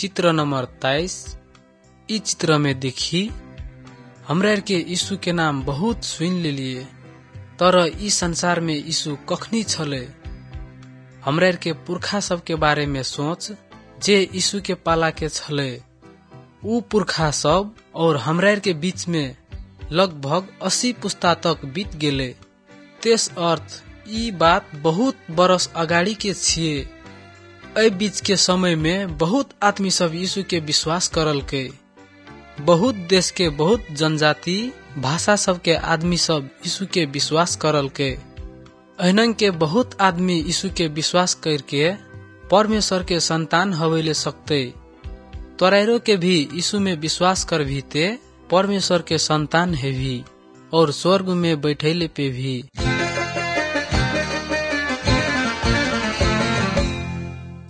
चित्र नंबर 23। इ चित्र में देखी हमरा के यीशु के नाम बहुत सुन लेलिए, तर इ संसार में यीशु कखनी छले। हमरा के पुरखा सब के बारे में सोच जे यीशु के पाला के छले। उ पुरखा सब और हमरा के बीच में लगभग 80 पुस्ता तक बीत गेले। तेस अर्थ इ बात बहुत बरस अगाडि के छिए। ए बीच के समय में बहुत आदमी सब यीशु के विश्वास करल के। बहुत देश के बहुत जनजाति भाषा सब के आदमी सब यीशु के विश्वास करल के। अहनन के बहुत आदमी यीशु के विश्वास करके परमेश्वर के संतान हवेले सकते। तोराइरो के भी यीशु में विश्वास कर भी ते परमेश्वर के संतान है भी और स्वर्ग में बैठेले पे भी।